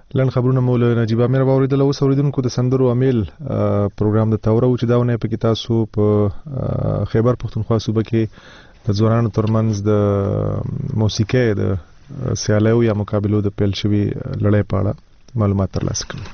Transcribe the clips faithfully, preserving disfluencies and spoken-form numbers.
لن خبرونه مو له نجيب امیر باوریدل او اوریدونکو د سندرو امیل پروګرام د تورو چې داونه په کې تاسو په خیبر پښتونخوا صوبه کې د ځوانانو ترمنځ د موسیقي د سیالیو یا مقابلو د پیل شوی لړۍ په اړه معلومات ترلاسه کړل.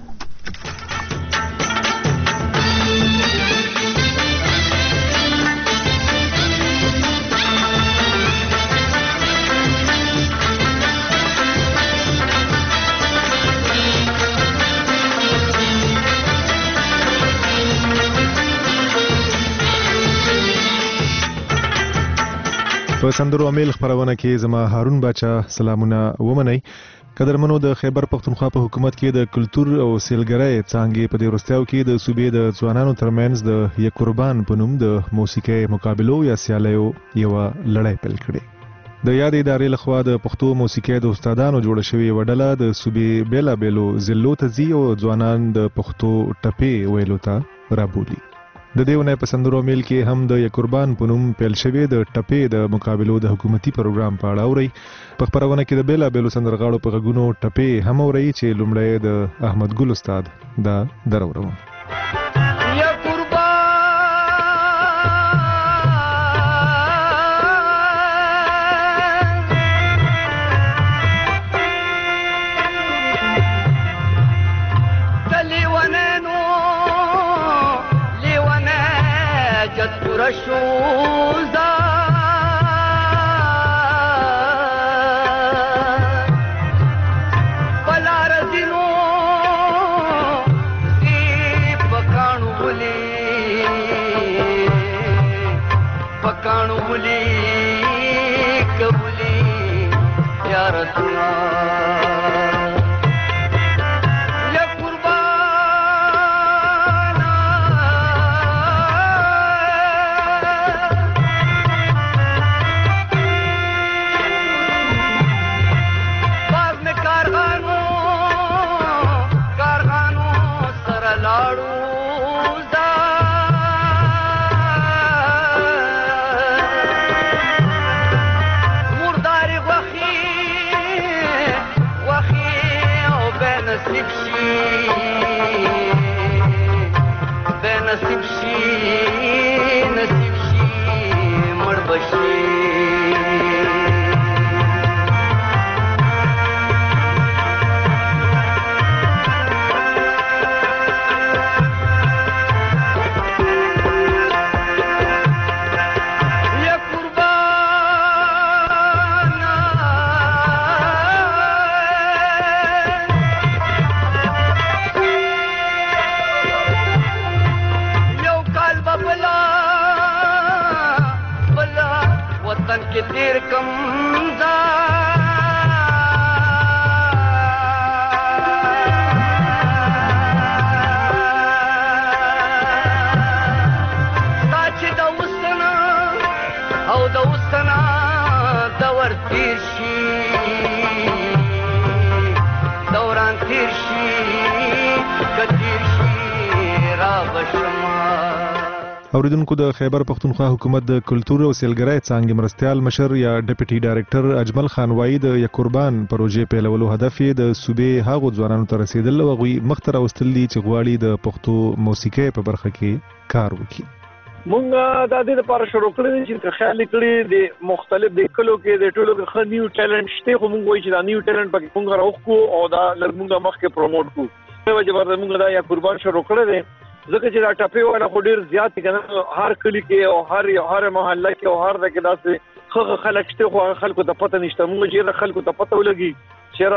په سندرو امیل خبرونه کې زما هارون باچا سلامونه ومنئ. قدرمنو د خیبر پښتونخوا په حکومت کې د کلچر او سیلګرۍ څانګې په دې وروستیو کې د صوبې د ځوانانو ترمنځ د یک قربان په نوم د موسیقي مقابلو یا سیالیو یو لړۍ پیل کړې. د یادې ادارې لخوا د پښتو موسیقي د استادانو جوړه شوې یوه ډله د صوبې بیلابیلو ضلعو ته ځي او ځوانان د پښتو ټپې ویلو ته رابولي. د دې ونې په سندرو میل کې هم د یک قربان په نوم پیل شوی د ټپې د مقابلو د حکومتي پروګرام په اړه اوري. په خبرونه کې د بیلابیلو سندرغاړو په غږونو ټپې هم اوري چې لومړی د احمد ګل استاد دا درورو. رشوزا بلار دینو سی پکانو بلی پکانو بلی کبلی یا رسول اوریدونکو د خیبر پښتونخوا حکومت د کلچر او سیلګرۍ څانګې مرستیال مشر یا ډیپټي ډایریکټر اجمل خان وایي د یک قربان پروژې پیلولو هدف یې د صوبې هغو ځوانانو ته رسیدل او هغوی مخ ته راوستل دي چې غواړي د پښتو موسیقۍ په برخه کې کار وکړي. مونږ د دې لپاره شروع کړی چې خیال کړی د مختلف د کلو کې د ټولو کې نیو ټیلنټ شته خو مونږ وایي چې دا نیو ټیلنټ پکې مونږ راوخو او دا لږ مخ کې پروموټ کو. په وجه ورته مونږ دا یک قربان شروع کړی دی ځکه چې دا ټپې والا خو ډېر زیات کنه هر کلی کې او هر هر محله کې او هر ځای کې داسې خغه خلک شته خو خلکو ته پته نشته. موږ چې خلکو ته پته ولګي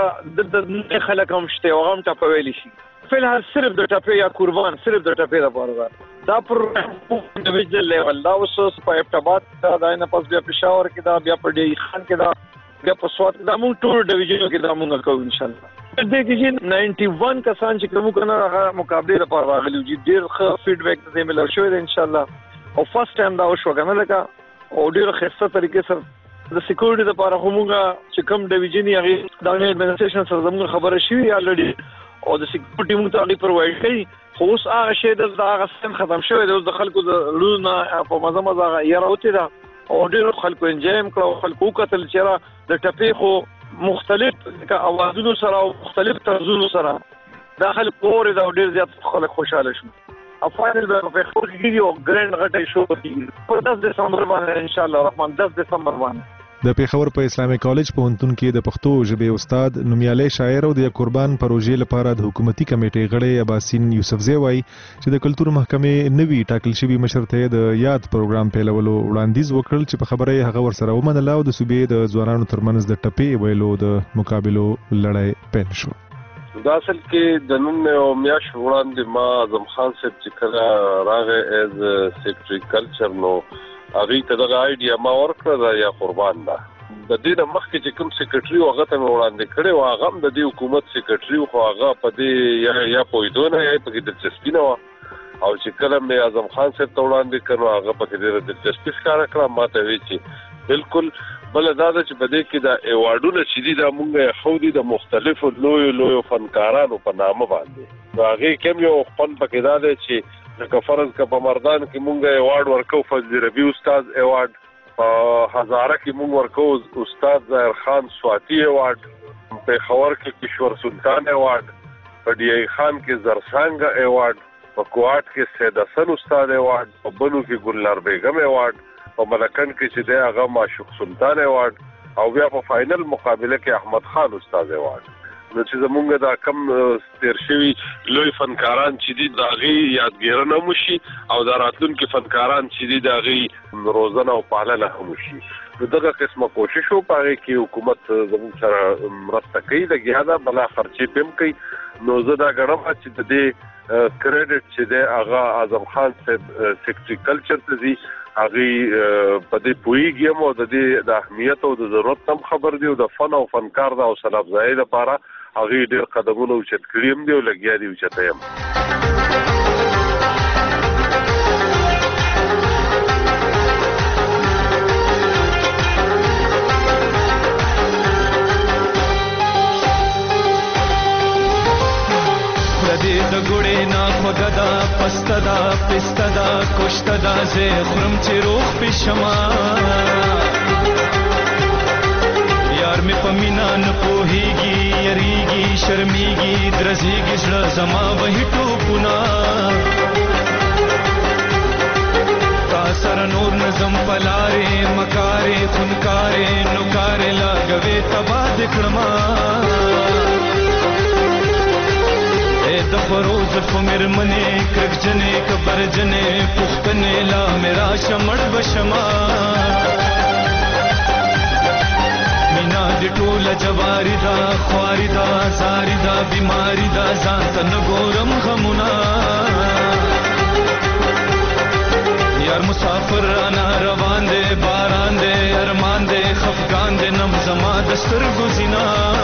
چې د خلک هم شته او هم ټپه ویلی شي. فلحال صرف د ټپې یا قربان صرف د ټپې لپاره دا پروګرام په انډیویډوال لیول دا اوس په ابتابات دا نه پس بیا پېښور کې دا بیا په ډی خان کې دا بیا په سوات دا موږ ټول ډیویژنونو کې دا موږ کوو ان شاء الله. دې کې چې ناینټي ون کسان چې کوم کنه هغه مقابله لپاره راغلي دي ډېر ښه فیډبیک دې ملو شوی دی ان شاء الله. او فرست ټایم دا وشو کنه لکه او ډېر ښه طریقې سره د سکیورټي لپاره همغه چې کوم ډیویژن یې د اډمنسټریشن سره زموږ خبره شوی الریډي او د سکیورټي موږ ته پرووایډ کړي خو اوس هغه شی د هغه سم ختم شوی دی. اوس د خلکو د لونه په مزه مزه یې راوتی دا او ډېر خلکو انجام کړو خلکو کتل چې د ټپې خو مختلف اوازونو سره او مختلف طرزونو سره داخل کور دا ډیر زیات خلک خوشاله شو. افغان په خبر کې یو ګرند غټي شو په دس دسمبر باندې ان شاء الله الرحمن دس دسمبر باندې د پیښور په اسلامي کالج پوهنتون کې د پښتو ژبې استاد نومیالی شاعر او د قربان پروژې لپاره د حکومتي کمیټې غړی اباسین یوسفزی وایي چې د کلتور محکمې نوي ټاکل شوي مشر ته د یاد پروګرام پیلولو وړاندیز وکړل چې په خبره یې هغه ورسره ومنله او د صوبې د ځوانانو ترمنځ د ټپې ویلو د مقابلو لړۍ پیل شو. دا اصل کې د نن او میاش وړاندې ما اعظم خان صاحب چې کله راغی از سیکریټري کلچر نو هغه ته دا آیډیا ما ورکړه یا قربان ده د دې د مخکې چې کوم سیکریټري هغه ته وړاندې کړي او هغه د دې حکومت سیکریټري خو هغه په دې یا یا پویدونه یا په کې دلچسپي نه و او چې کله مې اعظم خان صاحب ته وړاندې کړو هغه په کې ډېره دلچسپي ښکاره کړه ما ته وی چې بالکل بل دا چې په دې کې د ایوارډونو چې دي دا مونږه خو دي د مختلفو لوی لوی فنکارانو په نامه باندې هغه کوم یو خپل پکې دا دی چې لکه فرض کا په مردان کې مونږه ایوارډ ورکو فضل ربی استاد ایوارډ په هزاره کې مونږ ورکو استاد ظاهر خان سواتی ایوارډ په خور کې کشور سلطان ایوارډ په ډی ای خان کې زرسانګ ایوارډ په کوټ کې سید حسن استاد ایوارډ په بنو کې ګلنار بیگم ایوارډ په ملکن کې چې دی هغه معشوق سلطان ایوارډ او بیا په فائنل مقابله کې احمد خان استاد ایوارډ نو چې زمونږ دا کم تیر شوي لوی فنکاران چې دي د هغې یادګیرنه هم وشي او دا راتلونکي فنکاران چې دي د هغې روزنه او پالنه هم وشي. نو دغه قسمه کوشش و په هغې کې حکومت زموږ سره مرسته کوي لګیا ده بلا خرچې پې هم کوي. نو زه دا ګڼم چې د دې کریډټ چې دی هغه اعظم خان صاحب سیکریټري کلچر ته ځي هغې په دې پوهېږي هم او د دې د اهمیت او د ضرورت هم خبر دی او د فن او فنکار د حوصله افزایۍ لپاره هغه ډېر قدمونه اوچت کړي هم دي او لګیا دي اوچته هم. د دې د ګوړې نه خوږه ده پسته ده پسته ده کشته ده زه خورم چې روغ پې شمه یار می په مینا نه پوهیږي یریږي شرمیږي درزیږي زړه زما وهي ټوپونه تا سره نور نظم پلارې مکارې خونکارې نوکارې لاګوې تبا دې کړما اے د فروز فمرمنې کرکجنې کبرجنې پختنې لا میرا شمړ بشما مینا دی ټوله جواری دا خواری دا زاری دا بیماری دا ځان ته نه ګورم غمونه یار مسافر رانا روان دی باران دی ارمان دی خفګان دی نم زما د سترګو زینا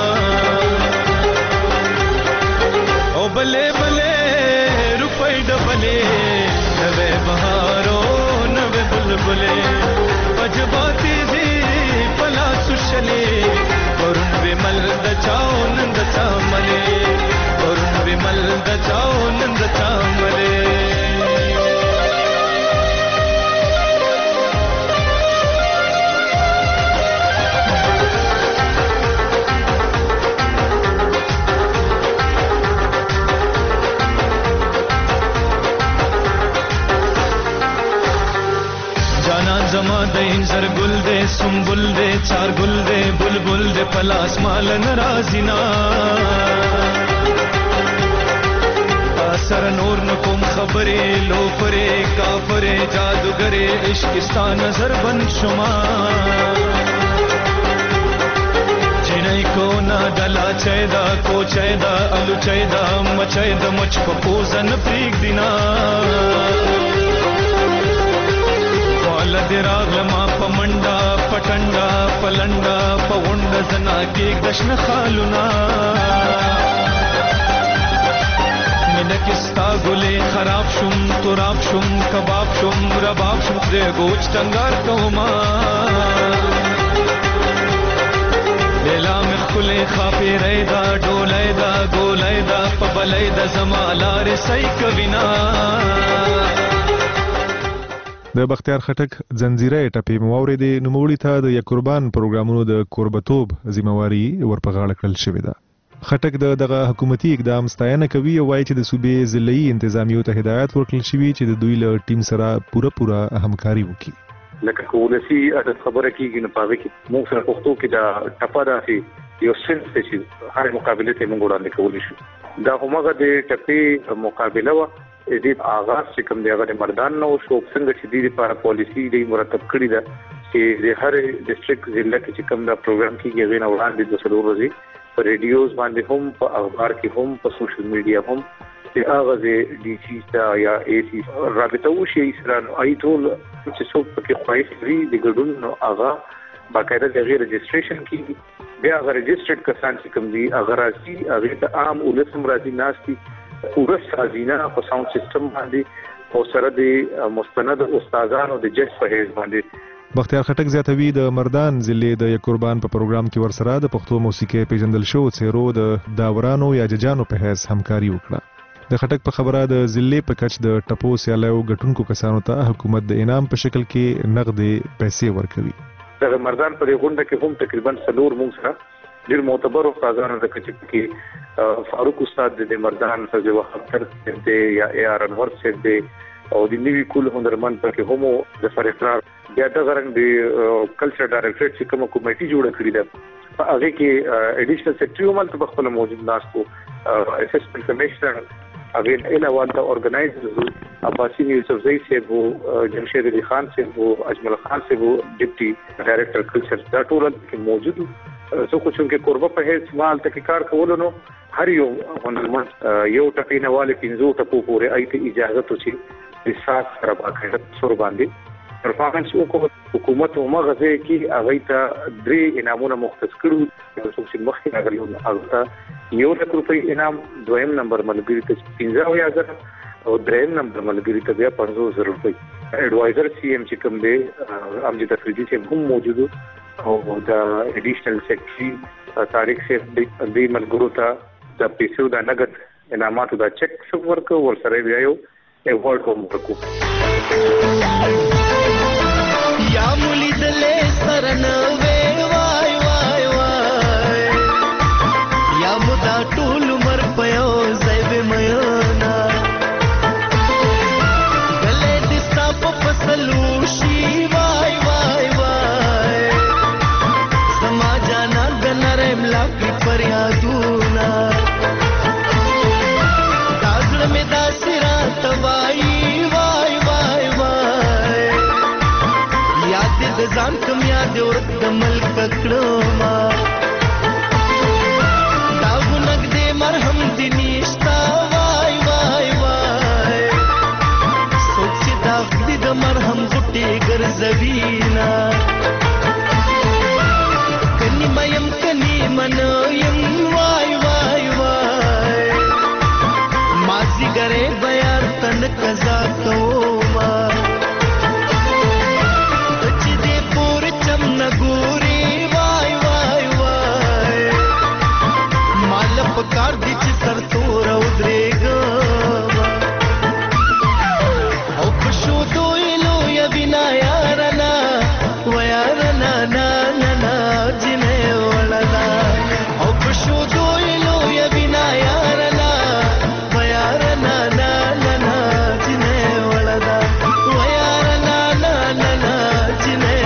او بلې بلې روپۍ ډبلې نوې بهارو نوې بلبلې پجباتې دي پلا سوشلې پرون ومل د چاو نند چاملې پرون ومل د چاو نند چاملې زما د انځر ګل دې سنبل دې چار ګل دې بلبل دې پلاس مال ناراضینا اثر نور نکوم خبرې لوفرې کافرې جادوګرې عشقستا نظر بن شما چینای کو نا ډلا چیدا کو چیدا الو چیدا مچیدا مچ په پوزن پریک دینا لدی راغلما پمنډا پټنډا پلنډا پونډ زنا کې دشن خالونا مینه کستا ګلې خراب شوم تراب شوم کباب شوم رباب شوم دې ګوچ ټنګار کوما لیلا مخلې خافې ریدا ډولې دا ګولې دا پبلې دا زما لار سې کوینا د بختیار خټک زنجیره ټپې مواورې د نوموړي ته د یکوربان پروګرامونو د کوربتوب ذمہواری ورپغاړه کړل شوې ده. خټک د دغه حکومتي اقدام ستاینه کوي او وایي چې د صوبې ضلعي انتظامیو ته هدایت ورکړل شوی چې د دوی له ټیم سره پوره پوره همکاري وکړي. لکه کولسی د خبره کیږي نه پاوي کې موږ سره پښتو کې دا ټپه ده یو سنس چې هر مقابله ته موږ وړاندې کولی شو. دا همغه د ټپې مقابله و د آغاز چې کوم دی هغه مردان نو شو څنګه چې د لپاره پالیسی دی مرتب کړی ده چې د هر ډیسټریکټ ضلع کې چې کوم دا پروګرام کیږي غوښنه وړاندې د څلور ورځې په ریډیوز باندې هم په اخبار کې هم په سوشل میډیا هم چې هغه د ډي سي تا یا اي سي رابطه وشي سره اي ټول چې څوک پکې خواهش لري د ګډون نو هغه باقاعده د غیر رجسټریشن کیږي بیا هغه رجسټرډ کسان چې کوم دي هغه راځي هغه ته عام ولسم راځي ناشتي پوره سازینه په ساوند سیستم باندې او سره د مستند استادانو د جج په هیڅ باندې. بختیار خټک زیاتوي د مردان ضلع د یکوربان په پروګرام کې ورسره د پښتو موسیقي پیژندل شو څیرو د داورانو یا ججانو په هیڅ همکاري وکړه. د خټک په خبره د ضلع په کچ د ټپو سیالیو ګټونکو کسانو ته حکومت د انعام په شکل کې نغدې پیسې ورکوي. د مردان په غونډه کې هم تقریبا څلور موږ سره ډیر معتبر استادانو د کچ کې فاروق استاد د مردان فضل وختر د یا اي ار انور سره د او د نیوی کول هنرمند په کې هم د فرقرار بیا د غرنګ د کلچر ډایریکټر چې کوم کمیټي جوړه کړې ده په هغه کې اډیشنل سیکریټری هم په خپل موجود ناستو اسسټنټ کمشنر هغه علاوه د اورګنایزر عباسی یوسف زئی صاحب او جمشید علي خان صاحب او اجمل خان صاحب ډیپټي ډایریکټر کلچر دا ټول کې موجود سو کوم چې قربه په هیڅ مال تکرار کولو نو هر یو هنرمند یو ټپې نه والي پنځو ټپو پورې ایته اجازه تو چې د سات سره باندې سور باندې پرفارمنس وکړو. حکومت هم غزه کې هغه ته درې انعامونه مختص کړو چې مخکې راغلي هغه ته یو لک روپۍ انعام دویم نمبر ملګری ته پنځه یا زر او دریم نمبر ملګری ته بیا پنځه زر روپۍ. اډوایزر سی ایم چې کوم دی امجد افریدي چې هم موجود او د اډیشنل سیکریټری طارق صاحب د ملګرو ته د پیسو د نقد انعاماتو د چک شو ورکو ور سره بیا یو ایوارډ کوم ورکو. یا مولي دلې سرن وې وای وای وای یا مدا ټول مر پيو زيب مينا دلې دستا په فصلو شي وای وای وای سما جانا غنرم لا کی فریادونا دازړ می داسرا توای وای وای وای یاد د ځان کوم یاد ورک د ملک کړو ما دا ونګ دې مرهم دې نشتا وای وای وای سوچ دا دې د مرهم غټي ګرځوینا کني مېم کني منویم وای وای وای مازی ګره بیا تن قضا کوما نګوري وای وای وای مال پکار دي چې سر تور او درېګ او پښو دوی لو یا بنا یارنا و یارنا نا نا نا جنې ولدا او پښو دوی لو یا بنا یارنا و یارنا نا نا نا جنې ولدا و یارنا نا نا نا جنې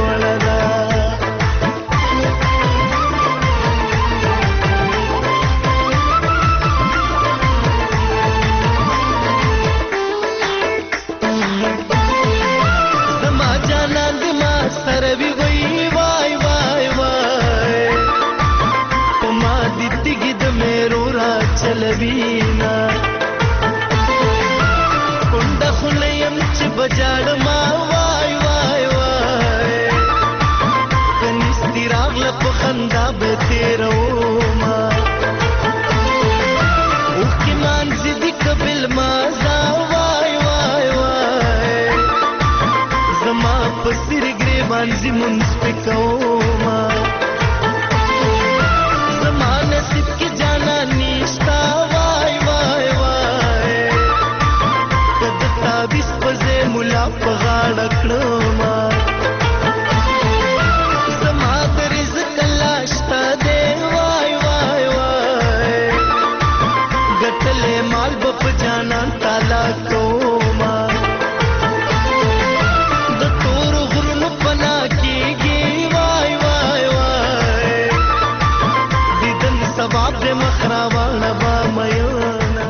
سروي وای وای وای وای پما دتګي د مېرو را چلوینا کونډه خلیم چې بجاړ ما وای وای وای کنيستي راغله په خندا به تیرو ما او کې مان زدي قبل ما زا وای وای وای زما پسر مانزی منز پکوما زمان نصیب کی جانا نیشتا وای وای وای کد تابیس پزے ملا پغ راوړه با مېونه.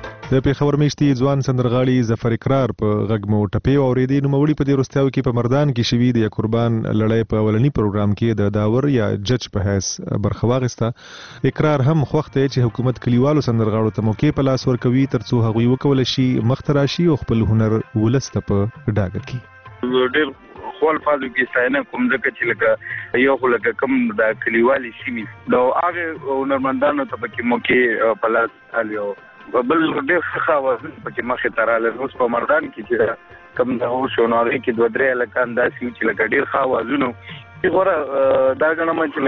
د پیښور میشتي ځوان سندرغاړي ظفر اقرار په غږ مو ټپې واورېدې. نوموړي په دې وروستیاو کې په مردان کې شوي د قربان لړۍ په اولني پروګرام کې د داور یا جج په حیث برخه واخیسته. اقرار هم خوښ دی چې حکومت کلیوالو سندرغاړو ته موقع په لاس ورکوي ترڅو هغوی وکولی شي مخته راشي او خپل هنر ولس ته په ډاګه کړي. ډېر خپل فازو کې ستاینه کوم ځکه چې لکه یو خو لکه کم د کلیوالي سیمې نو هغه هنرمندانو ته پکې موقع په لاس راغلی. بل ډېر ښه اوازونه پکې مخې ته راغلل. اوس په مردان کې چې کم د اوس شو نو هغې کې دوه درې هلکان داسې وو چې لکه ډېر ښه اوازونه چې غوره دا ګڼم چې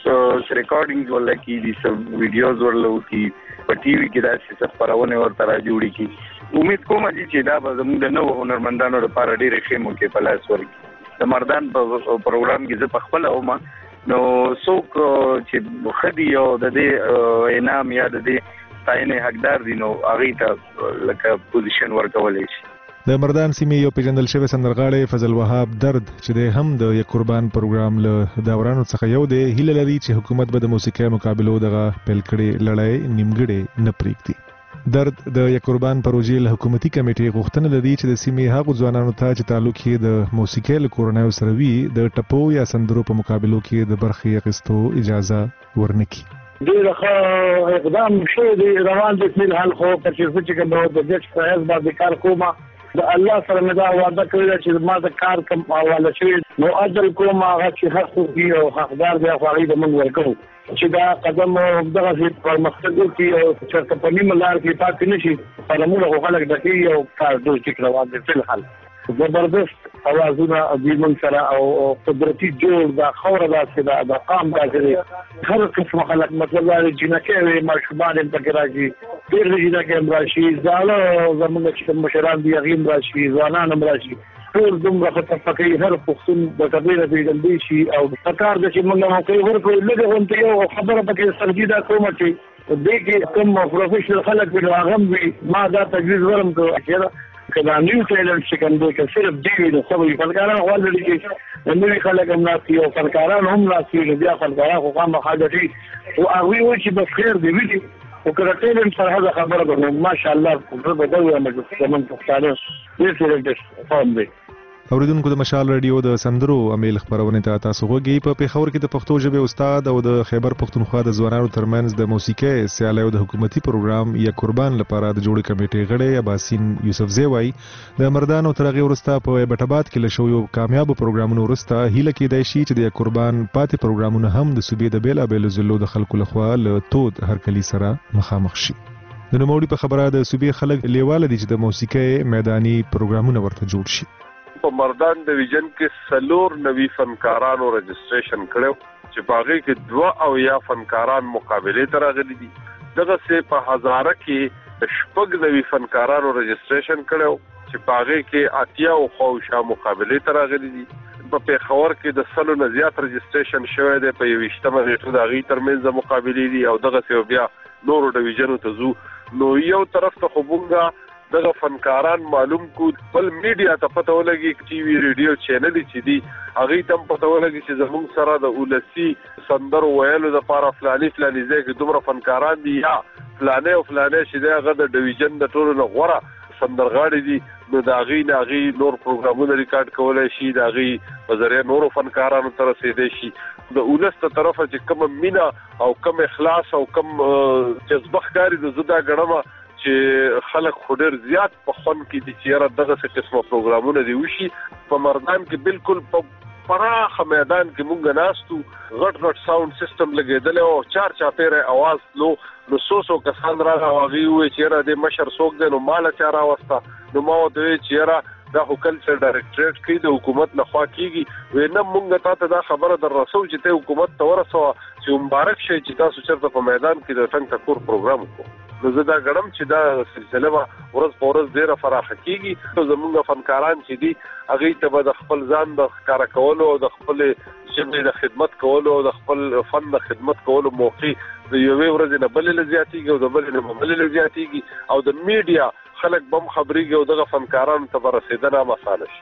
لکه ریکارډینګ ورله کېږي څه ویډیوز ورله وکړي په ټي وي کې داسې څه خپرونې ورته را جوړې کړي. امید کوم چې دا به زموږ د نوو هنرمندانو لپاره ډېرې ښې موقع په لاس ورکړي. د مردان په پروګرام کې زه په خپله ومه نو څوک چې ښه دي او د دې انعام یا د دې ستاینې حقدار دي نو هغې ته لکه پوزیشن ورکولی شي. د مردان سیمې یو پیژندل شوی سندرغاړی فضل وهاب درد چې دی هم د یک قربان پروګرام له داورانو څخه یو دی هیله لري چې حکومت به د موسیقۍ مقابلو دغه پیل کړې لړۍ نیمګړې نه پرېږدي. درد د یک قربان پروژې له حکومتي کمیټې غوښتنه لري چې د سیمې هغو ځوانانو ته چې تعلق یې د موسیقۍ له کورنیو سره وي د ټپو یا سندرو په مقابلو کې د برخې اخیستو اجازه ورنکړي. ډېر ښه اقدام شوی دی روان دی فلحال خو په چې چې کوم د جج په حیث باندې کار کومه د الله سره مې دا وعده کړې ده چې ما د کار کوم حواله شوی نو اجر کوم هغه چې حق وي او حقدار دی خو هغې به موږ ورکوو چې دا قدم دغسې پرمختګ وکړي او چېرته په نیمه لار کې پاتې نه شي قلمونه خو خلک ډکېږي او کار ډېر ټیک روان دی فلحال. زبردست اوازونه دي موږ سره او قدرتي جوړ دا خاوره داسې ده دا قام داسې دی هر قسمه خلک مطلب دا دی جینکې وي ماشومان هم پکې راشي ډېر جینکې هم راشي زاړه زموږ چې مشران دي هغې هم راشي ځوانان هم راشي ټول دومره ښه پکوي هر پښتون د کبې نه پېژندی شي او پکار ده چې موږ موقع ورکړو لږه غونته یو خبره پکې سرجي دا کومه چې دې کې کوم پروفیشنل خلک وي نو هغه هم وي ما دا تجویز ورم کړو چې که دا نیو ټیلنټ چې کوم دی که صرف دی وي نو څه وي فنکاران غوړ لري چې د نوي خلک هم ناست وي او فنکاران هم ناست وي نو بیا فنکاران خو خامخا ګټي خو هغوی وایي چې بس خیر دی وي خو که د ټیلنټ سره هغه خبره ده نو ماشاءالله زه به دا ووایم چې زموږ پښتانه ډېر ټیلنټډ قوم دی. اوریدونکو د مشال رادیو د سندرو امیل خبرونه ته تاسو غوږی په پیښور کې د پښتو ژبې استاد او د خیبر پښتونخوا د ځوانانو ترمنځ د موسیقۍ سیالیو د حکومتي پروګرام یا قربان لپاره د جوړې کمیټې غړی اباسین یوسفزی وایي د مردان او ترغه ورسته په ایبټاباد کې له شویو کامیابو پروګرامونو ورسته هیله کېدای شي چې د قربان پاتې پروګرامونه هم د صوبې د بیلابېلو ضلعو د خلکو لخوا له تود هرکلي سره مخامخ شي. د نوموړي په خبره د صوبې خلک لیواله دي چې د موسیقۍ میداني پروګرامونه ورته جوړ شي. په مردان ډیویژن کې څلور نوي فنکارانو رجسټریشن کړو چې په هغې کې دوه او یا فنکاران مقابلې ته راغلي دي. دغسې په هزاره کې شپږ نوي فنکارانو رجسټریشن کړو چې په هغې کې اتیا او خواوشا مقابلې ته راغلي دي. په پیښور کې د سلو نه زیات رجسټریشن شوی دی په یویشتمه نیټه د هغې ترمنځ مقابلې دي او دغسې بیا نورو ډیویژنو ته ځو. نو یو طرف ته خو مونږ دغه فنکاران معلوم کو بل میډیا ته پته ولګي ټي وي ریډیو چینل چې دي هغې ته هم پته ولګي چې زموږ سره د ولسي سندرو ویلو دپاره فلاني فلاني ځای کې دومره فنکاران دي یا فلانی او فلانی چې دی هغه د ډیویژن د ټولو نه غوره سندرغاړي دي نو د هغې نه هغې نور پروګرامونه ریکارډ کولی شي د هغې په ذریعه نورو فنکارانو ته رسېدی شي. د ولس ته طرفه چې کومه مینه او کم اخلاص او کم جذبه ښکاري د زه دا ګڼمه چې خلک خو ډېر زیات په خوند کې دي چې یاره دغسې قسمه پروګرامونه دې وشي. په مردان کې بالکل په پراخه میدان کې مونږ ناست وو غټ غټ ساوند سیسټم لګېدلی او چار چاپېری اواز تلو نو څو څو کسان راغله او هغې وویل چې یاره دې مشر څوک دی نو ما له چا راوسته نو ما ورته وویل چې یاره دا خو کلچر ډایرکټریټ کوي د حکومت لخوا کېږي وایي نه مونږ تا ته دا خبره در رسو چې ته حکومت ته ورسوه چې مبارک شئ چې تاسو چېرته په میدان کې د ټنګ ټکور پروګرام وکړو. نو زه دا ګڼم چې دا سلسله به ورځ په ورځ ډېره فراخه کېږي. زموږ فنکاران چې دي هغې ته به د خپل ځان د ښکاره کولو او د خپلې ژبې د خدمت کولو او د خپل فن د خدمت کولو موقع د یوې ورځې نه بلې نه زیاتېږي او د بلې نه بلې نه زیاتېږي او د میډیا خلک به هم خبرېږي او دغه فنکارانو ته به رسېدنه هم اسانه شي.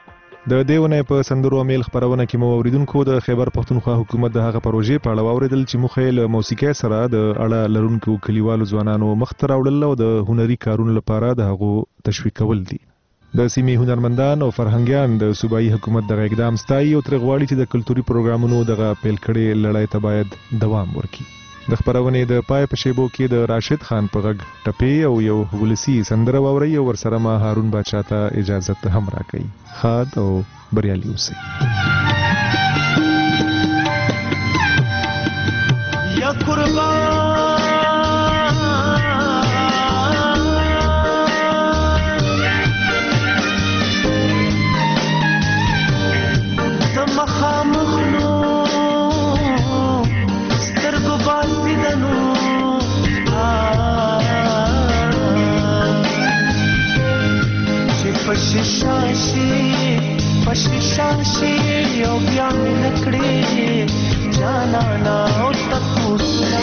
د دې ونې په سندرو امیل خبرونه کې مو اوریدونکو د خیبر پختونخوا حکومت د هغه پروژې په اړه واوریدل چې مخې له موسیقۍ سره د اړه لرونکو کلیوالو ځوانانو مخ ته راوړل او د هنري کارونو لپاره د هغو تشویق کول دي. د سیمې هنرمندان او فرهنګیان د صوبایي حکومت د اقدام ستایي او تر غواړي چې د کلتوري پروګرامونو دغه پیل کړي لړۍ ته باید دوام ورکړي. د خبرونې د پای په شیبو کې د راشد خان په غږ ټپې او یو ولسی سندره واوري او ورسره ما هارون باچا ته اجازه هم راکړي. خاد او بریالي اوسئ. یا قربان Shashi, Pashi Shashi, Yogya Milakri, Jana na Uttakusna.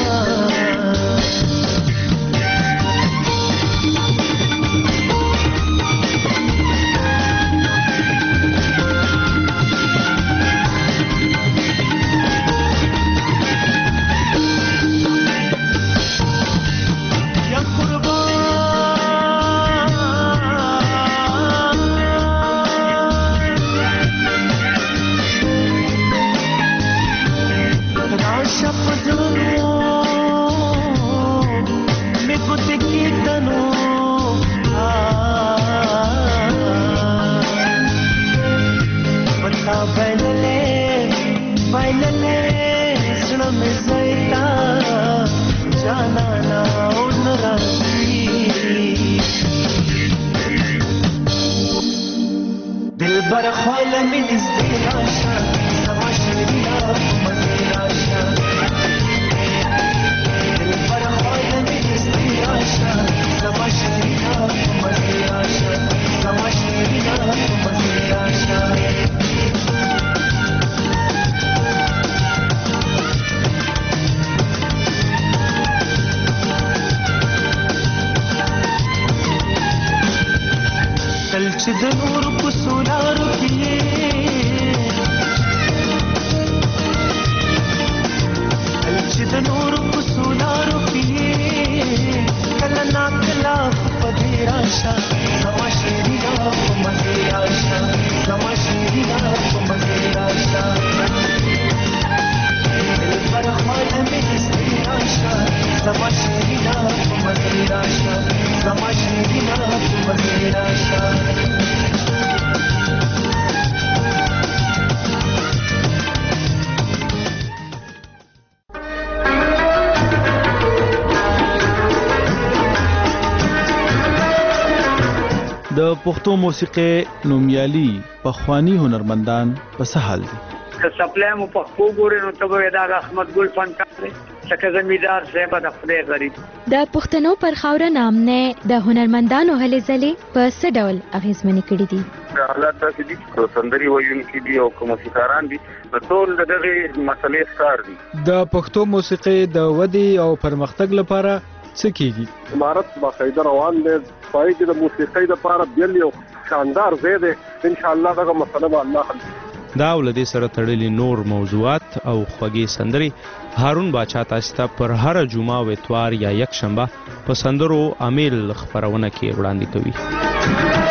د پښتو موسیقي نومیالي پخوانی هنرمندان په څه حال دي؟ که سپلای مو پښتو ګورې نو ته به دا احمد ګل فنکار دی، څنګه زمیدار صاحب د خدای غریب. د پښتنو پر خاوره نامنه د هنرمندانو هلې ځلې په څه ډول اغیزمنې کړي دي؟ حالات داسې دي چې سندري ویونکي دي او موسیقاران دي، د ټول دغه مسلې ښکار دي. د پښتو موسیقي د ودې او پرمختګ لپاره څه کیږي؟ امارت باقاعده روان دی، پای کې د موسیقۍ لپاره بیل یو شاندار ځای دی. ان شاء الله دغه مسله به الله حل کړي. دا ولدي سره تړلي نور موضوعات او خوږې سندري هارون باچا تاسو ته پر هر جمعه او اتوار یا یک شنبه په سندرو امیل خبرونه کې وړاندې کوي.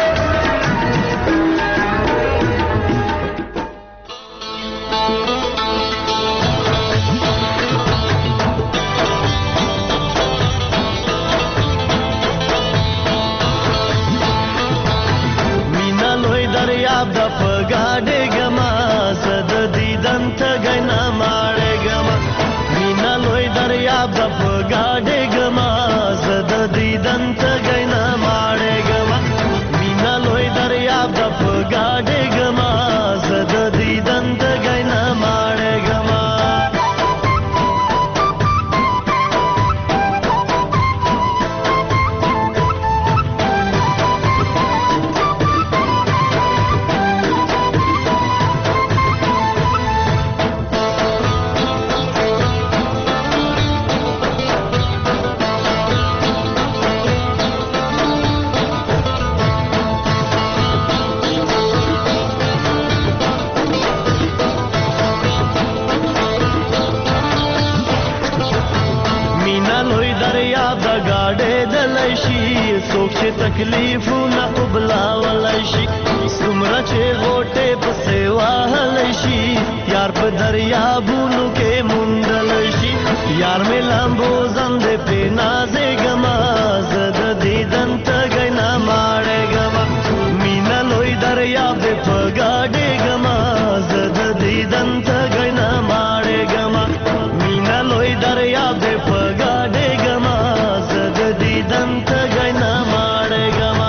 Meena څوک چې تکلیفونه قبلولای شي څومره چې غوټې پسې وهلی شي یار په دریابونو کې موندلی شي یار مې لامبو زندې پرې نازېږمه زه د دیدن تږی نه ماړېږمه مینه لوی دریاب دې په ګاډېږمه زه د دیدن تږی نه ماړېږمه مینه لوی دریاب دې په ګاډېږمه زه د دیدن تږی نه ماړېږمه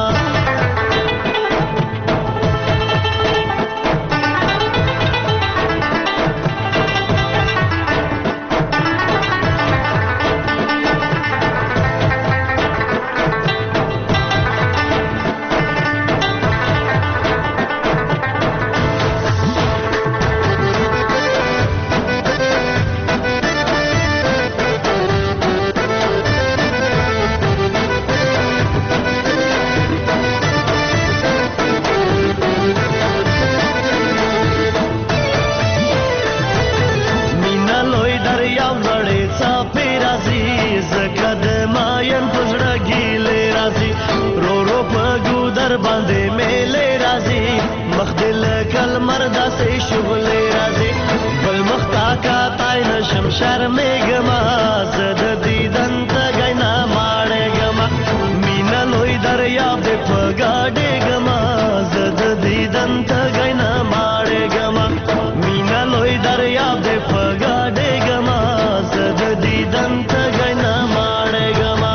شرمېږمه زه د دیدن تږی نه ماړېږمه مینه لوی دریاب دې په ګاډېږمه زه د دیدن تږی نه ماړېږمه مینه لوی دریاب دې په ګاډېږمه زه د دیدن تږی نه ماړېږمه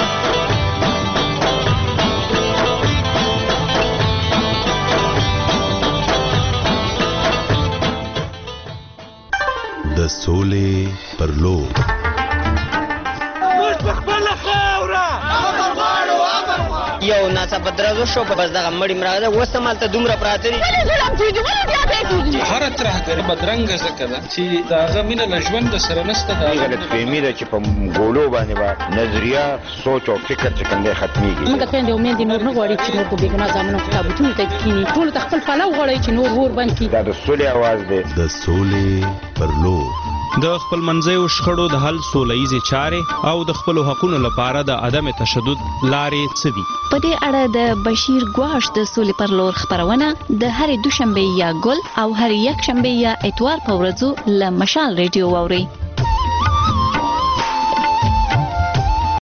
د سولې پر لور موږ په خپله خاوره امر غواړو امر غواړو یو ناڅاپه درزو شو په بس دغه مړي مراغه اوس همالته دومره پراته دي هره ترهګري بدرنګه ځکه ده چې د هغه مینه له ژوند سره نشته د غلطفهمي ده چې په ګولو باندې به نظریه سوچ او فکر چې کوم دی ختمېږي موږ خویندې او میندې نور نه غواړي چې نور په بېګناه زامنو په تابوتونو ته کښېني ټولو ته خپل پلو غواړي چې نور اور بند کړي دا د سولې اواز دی د سولې پر لور د خپل منځیو شخړو د حل سوله ییزې چارې او د خپلو حقونو لپاره د عدم تشدد لارې څه دي په دې اړه د بشیر ګواش د سولې پر لور خپرونه د هرې دوشنبې یا ګل او هرې یکشنبې یا اتوار په ورځو له مشال ریډیو واورئ